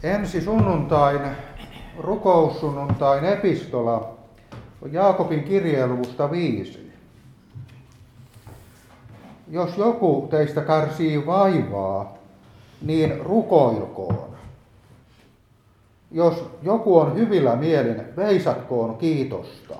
Ensi sunnuntain, rukoussunnuntain epistola on Jaakobin kirjeen luvusta 5. Jos joku teistä kärsii vaivaa, niin rukoilkoon. Jos joku on hyvillä mielin, veisatkoon kiitosta.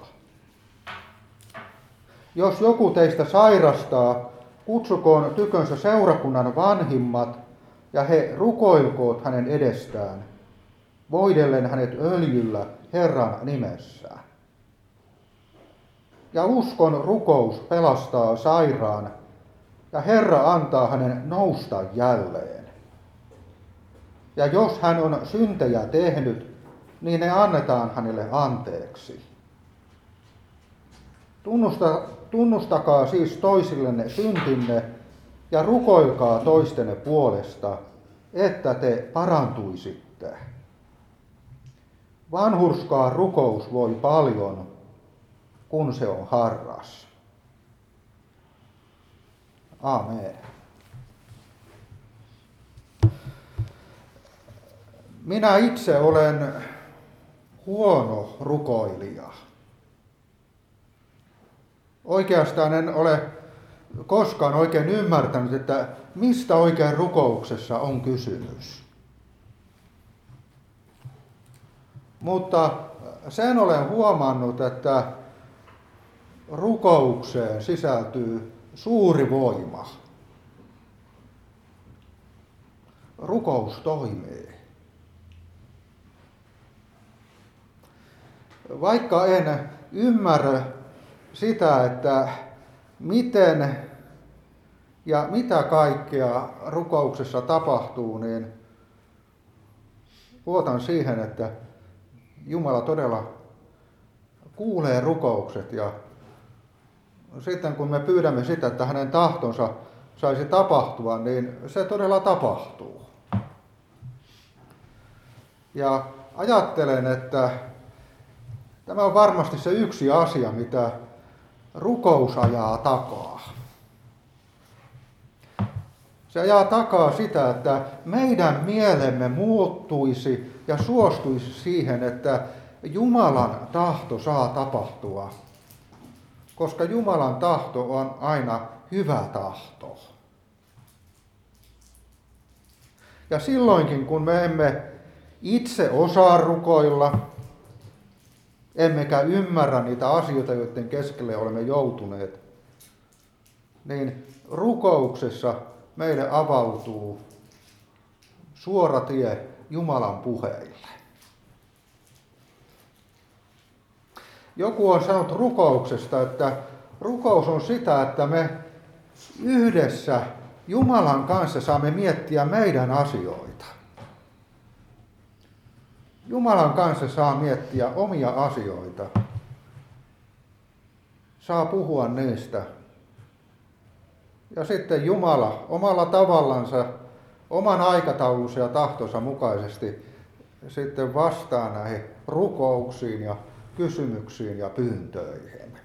Jos joku teistä sairastaa, kutsukoon tykönsä seurakunnan vanhimmat, ja he rukoilkoot hänen edestään, voidellen hänet öljyllä Herran nimessä. Ja uskon rukous pelastaa sairaan, ja Herra antaa hänen nousta jälleen. Ja jos hän on syntejä tehnyt, niin ne annetaan hänelle anteeksi. Tunnustakaa siis toisillenne syntinne ja rukoilkaa toistenne puolesta, että te parantuisitte. Vanhurskaa rukous voi paljon, kun se on harras. Aamen. Minä itse olen huono rukoilija. Oikeastaan en ole koskaan oikein ymmärtänyt, että mistä oikein rukouksessa on kysymys. Mutta sen olen huomannut, että rukoukseen sisältyy suuri voima. Rukous toimii. Vaikka en ymmärrä sitä, että miten ja mitä kaikkea rukouksessa tapahtuu, niin luotan siihen, että Jumala todella kuulee rukoukset ja sitten kun me pyydämme sitä, että hänen tahtonsa saisi tapahtua, niin se todella tapahtuu. Ja ajattelen, että tämä on varmasti se yksi asia, mitä rukous ajaa takaa. Se ajaa takaa sitä, että meidän mielemme muuttuisi ja suostuisi siihen, että Jumalan tahto saa tapahtua. Koska Jumalan tahto on aina hyvä tahto. Ja silloinkin, kun me emme itse osaa rukoilla, emmekä ymmärrä niitä asioita, joiden keskelle olemme joutuneet, niin rukouksessa meille avautuu suora tie Jumalan puheille. Joku on sanonut rukouksesta, että rukous on sitä, että me yhdessä Jumalan kanssa saamme miettiä meidän asioita. Jumalan kanssa saa miettiä omia asioita. Saa puhua niistä. Ja sitten Jumala omalla tavallansa, oman aikataulunsa ja tahtonsa mukaisesti sitten vastaa näihin rukouksiin ja kysymyksiin ja pyyntöihin.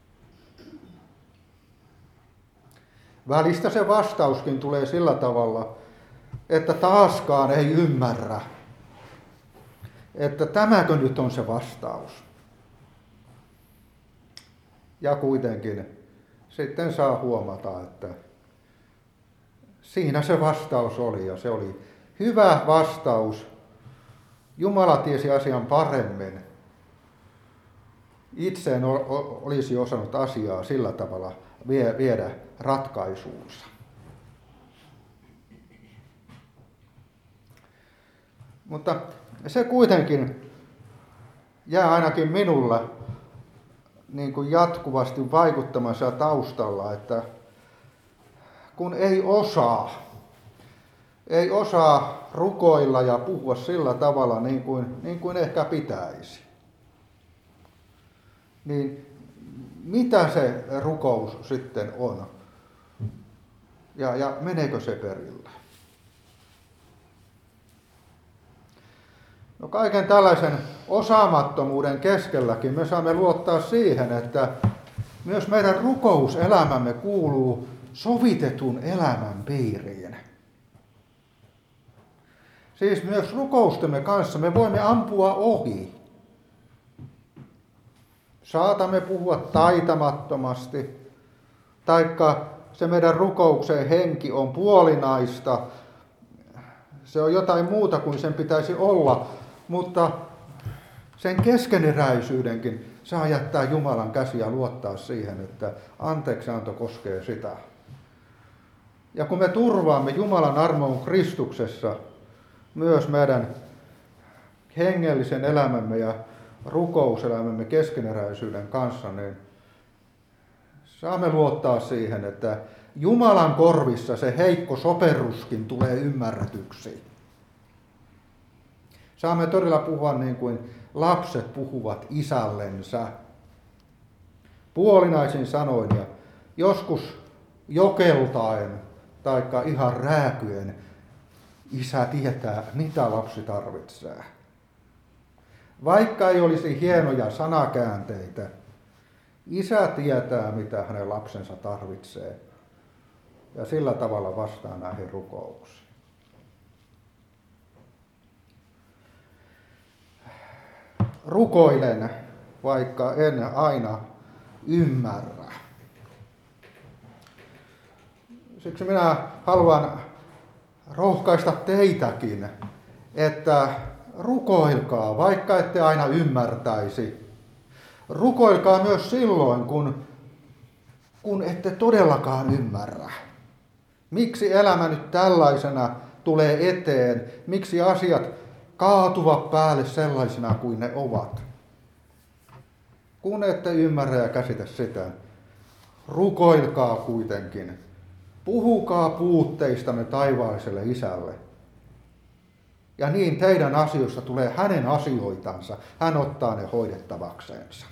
Välistä se vastauskin tulee sillä tavalla, että taaskaan ei ymmärrä, että tämäkö nyt on se vastaus. Ja kuitenkin sitten saa huomata, että siinä se vastaus oli ja se oli hyvä vastaus. Jumala tiesi asian paremmin. Itse en olisi osannut asiaa sillä tavalla viedä ratkaisuunsa. Mutta se kuitenkin jää ainakin minulle niin kuin jatkuvasti vaikuttamassa taustalla, että kun ei osaa rukoilla ja puhua sillä tavalla niin kuin ehkä pitäisi, niin mitä se rukous sitten on? Ja meneekö se perille? No kaiken tällaisen osaamattomuuden keskelläkin me saamme luottaa siihen, että myös meidän rukouselämämme kuuluu sovitetun elämän piiriin. Siis myös rukoustemme kanssa me voimme ampua ohi. Saatamme puhua taitamattomasti, taikka se meidän rukouksen henki on puolinaista. Se on jotain muuta kuin sen pitäisi olla, mutta sen keskeneräisyydenkin saa jättää Jumalan käsiä ja luottaa siihen, että anteeksianto koskee sitä. Ja kun me turvaamme Jumalan armon Kristuksessa myös meidän hengellisen elämämme ja rukouselämämme keskeneräisyyden kanssa, niin saamme luottaa siihen, että Jumalan korvissa se heikko soperuskin tulee ymmärretyksi. Saamme todella puhua niin kuin lapset puhuvat isällensä. Puolinaisin sanoin ja joskus jokeltaen taikka ihan rääkyen isä tietää, mitä lapsi tarvitsee. Vaikka ei olisi hienoja sanakäänteitä, isä tietää, mitä hänen lapsensa tarvitsee. Ja sillä tavalla vastaa näihin rukouksiin. Rukoilen, vaikka en aina ymmärrä. Siksi minä haluan rohkaista teitäkin, että rukoilkaa, vaikka ette aina ymmärtäisi. Rukoilkaa myös silloin, kun ette todellakaan ymmärrä. Miksi elämä nyt tällaisena tulee eteen? Miksi asiat kaatuvat päälle sellaisina kuin ne ovat? Kun ette ymmärrä ja käsitä sitä, rukoilkaa kuitenkin. Puhukaa puutteistanne taivaalliselle isälle. Ja niin teidän asioista tulee hänen asioitansa. Hän ottaa ne hoidettavakseensa.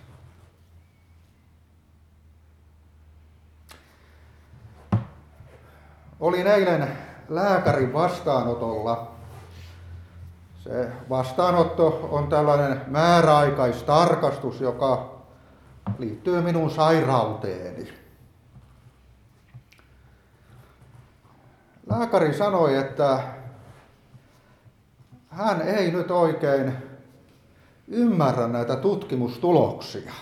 Olin eilen lääkärin vastaanotolla. Se vastaanotto on tällainen määräaikaistarkastus, joka liittyy minun sairauteeni. Lääkäri sanoi, että hän ei nyt oikein ymmärrä näitä tutkimustuloksia.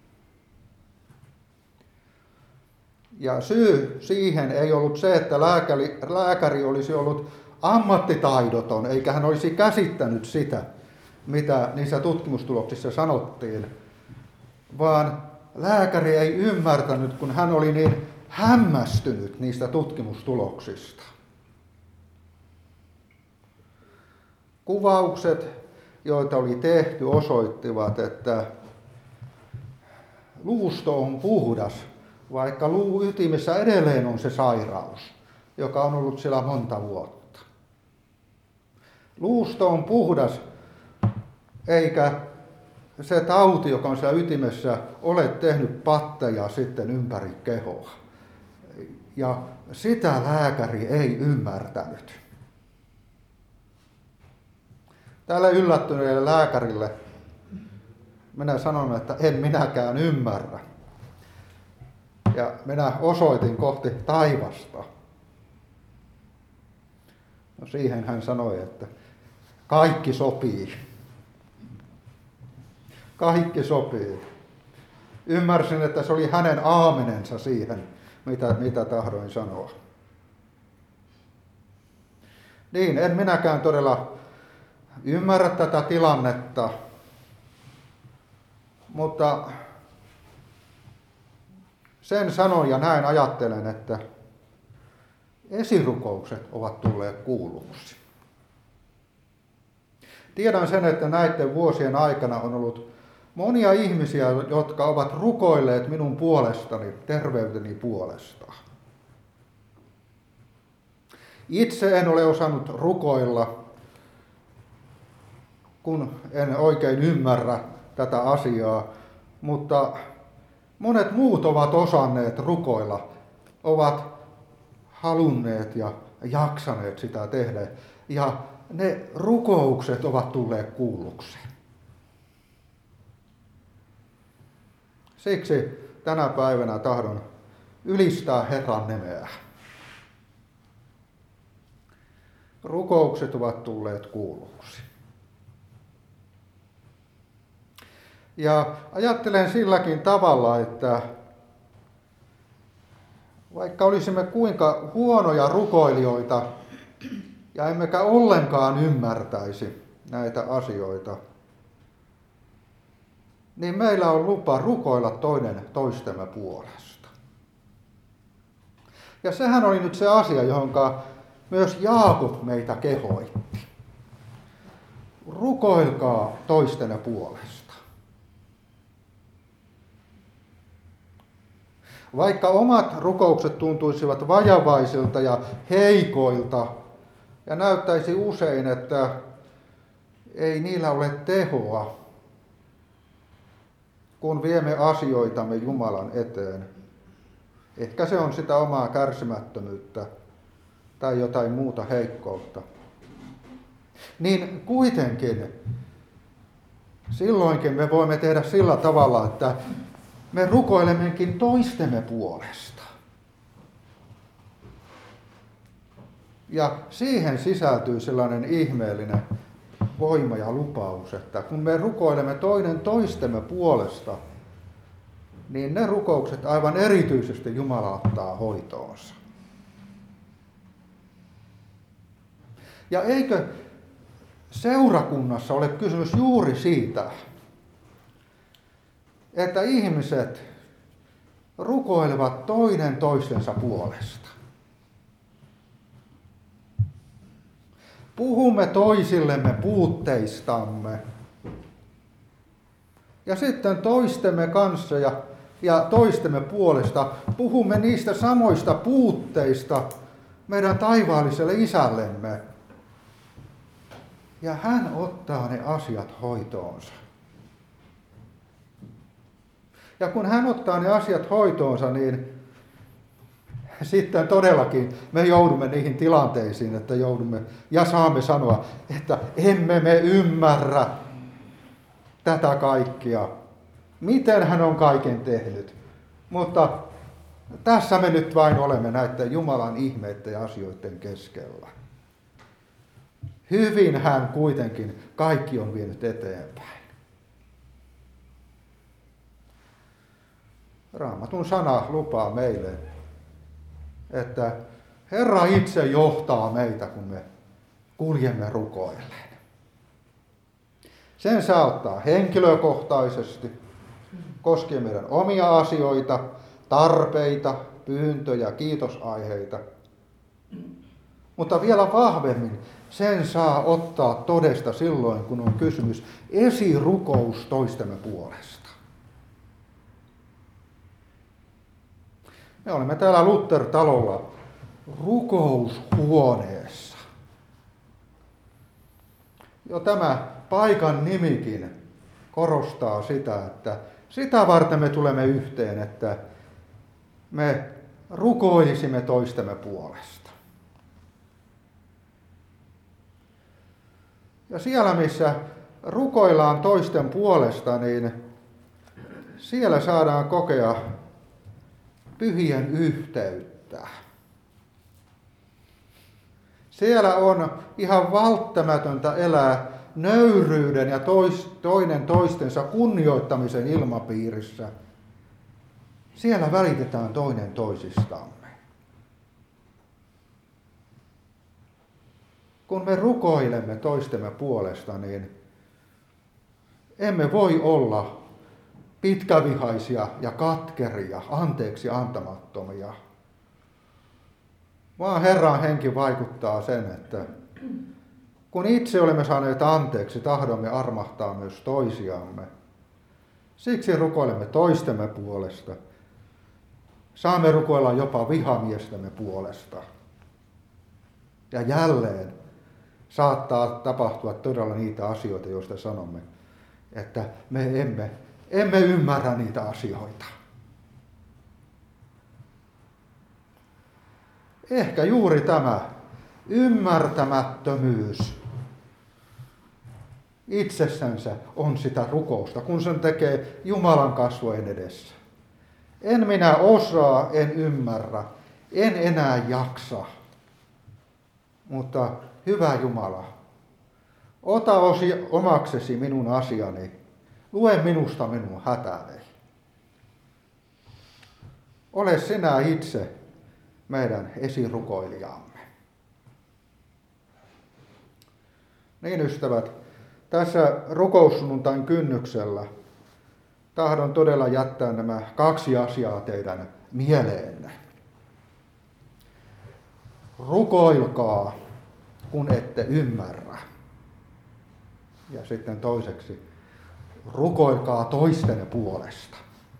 Ja syy siihen ei ollut se, että lääkäri olisi ollut ammattitaidoton, eikä hän olisi käsittänyt sitä, mitä niissä tutkimustuloksissa sanottiin, vaan lääkäri ei ymmärtänyt, kun hän oli niin hämmästynyt niistä tutkimustuloksista. Kuvaukset, joita oli tehty, osoittivat, että luusto on puhdas, vaikka luun ytimessä edelleen on se sairaus, joka on ollut siellä monta vuotta. Luusto on puhdas, eikä se tauti, joka on siellä ytimessä, ole tehnyt patteja sitten ympäri kehoa. Ja sitä lääkäri ei ymmärtänyt. Tälle yllättyneelle lääkärille minä sanon, että en minäkään ymmärrä. Ja minä osoitin kohti taivasta. No siihen hän sanoi, että kaikki sopii. Kaikki sopii. Ymmärsin, että se oli hänen aamenensa siihen, mitä tahdoin sanoa. Niin, en minäkään todella ymmärrä tätä tilannetta, mutta sen sanon ja näin ajattelen, että esirukoukset ovat tulleet kuulluksi. Tiedän sen, että näiden vuosien aikana on ollut monia ihmisiä, jotka ovat rukoilleet minun puolestani, terveyteni puolesta. Itse en ole osannut rukoilla, kun en oikein ymmärrä tätä asiaa, mutta monet muut ovat osanneet rukoilla, ovat halunneet ja jaksaneet sitä tehdä. Ja ne rukoukset ovat tulleet kuulluksi. Siksi tänä päivänä tahdon ylistää Herran nimeä. rukoukset ovat tulleet kuulluksi. Ja ajattelen silläkin tavalla, että vaikka olisimme kuinka huonoja rukoilijoita ja emmekä ollenkaan ymmärtäisi näitä asioita, niin meillä on lupa rukoilla toinen toistemme puolesta. Ja sehän oli nyt se asia, johonka myös Jaakob meitä kehoitti. Rukoilkaa toistenne puolesta. Vaikka omat rukoukset tuntuisivat vajavaisilta ja heikoilta, ja näyttäisi usein, että ei niillä ole tehoa, kun viemme asioitamme Jumalan eteen. Ehkä se on sitä omaa kärsimättömyyttä tai jotain muuta heikkoutta. Niin kuitenkin silloinkin me voimme tehdä sillä tavalla, että me rukoilemmekin toistemme puolesta. Ja siihen sisältyy sellainen ihmeellinen voima ja lupaus, että kun me rukoilemme toinen toistemme puolesta, niin ne rukoukset aivan erityisesti Jumala ottaa hoitoonsa. Ja eikö seurakunnassa ole kysymys juuri siitä, että ihmiset rukoilevat toinen toistensa puolesta. Puhumme toisillemme puutteistamme. Ja sitten toistemme kanssa ja toistemme puolesta puhumme niistä samoista puutteista meidän taivaalliselle isällemme. Ja hän ottaa ne asiat hoitoonsa. Ja kun hän ottaa ne asiat hoitoonsa, niin sitten todellakin me joudumme niihin tilanteisiin, että joudumme ja saamme sanoa, että emme me ymmärrä tätä kaikkia. Miten hän on kaiken tehnyt. Mutta tässä me nyt vain olemme näiden Jumalan ihmeiden ja asioiden keskellä. Hyvin hän kuitenkin kaikki on vienyt eteenpäin. Raamatun sana lupaa meille, että Herra itse johtaa meitä, kun me kuljemme rukoilleen. Sen saa ottaa henkilökohtaisesti, koskien meidän omia asioita, tarpeita, pyyntöjä, kiitosaiheita. Mutta vielä vahvemmin sen saa ottaa todesta silloin, kun on kysymys esirukous toistemme puolesta. Me olemme täällä Luther-talolla rukoushuoneessa. Jo tämä paikan nimikin korostaa sitä, että sitä varten me tulemme yhteen, että me rukoilisimme toistemme puolesta. Ja siellä, missä rukoillaan toisten puolesta, niin siellä saadaan kokea pyhien yhteyttä. Siellä on ihan välttämätöntä elää nöyryyden ja toinen toistensa kunnioittamisen ilmapiirissä. Siellä välitetään toinen toisistamme. Kun me rukoilemme toistemme puolesta, niin emme voi olla pitkävihaisia ja katkeria, anteeksi antamattomia. Vaan Herran henki vaikuttaa sen, että kun itse olemme saaneet anteeksi, tahdomme armahtaa myös toisiamme. Siksi rukoilemme toistemme puolesta. Saamme rukoilla jopa vihamiestämme puolesta. Ja jälleen saattaa tapahtua todella niitä asioita, joista sanomme, että me emme ymmärrä niitä asioita. Ehkä juuri tämä ymmärtämättömyys itsessänsä on sitä rukousta, kun sen tekee Jumalan kasvojen edessä. En minä osaa, en ymmärrä, en enää jaksa. Mutta hyvä Jumala, ota omaksesi minun asiani, lue minusta minun hätäni. Ole sinä itse meidän esirukoilijamme. Niin ystävät, tässä rukoussunnuntain kynnyksellä tahdon todella jättää nämä 2 asiaa teidän mieleenne. Rukoilkaa, kun ette ymmärrä. Ja sitten toiseksi, rukoilkaa toisten puolesta.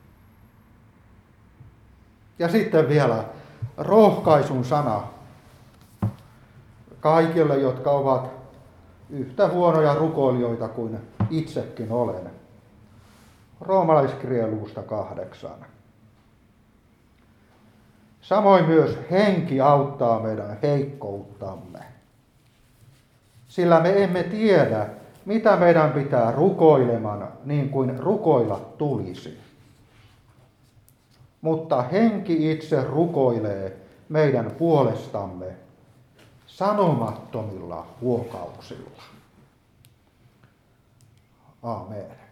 Ja sitten vielä rohkaisun sana kaikille, jotka ovat yhtä huonoja rukoilijoita kuin itsekin olen. Roomalaiskirjeen luvusta 8. Samoin myös henki auttaa meidän heikkouttamme. Sillä me emme tiedä, mitä meidän pitää rukoileman niin kuin rukoilla tulisi. Mutta henki itse rukoilee meidän puolestamme sanomattomilla huokauksilla. Aamen.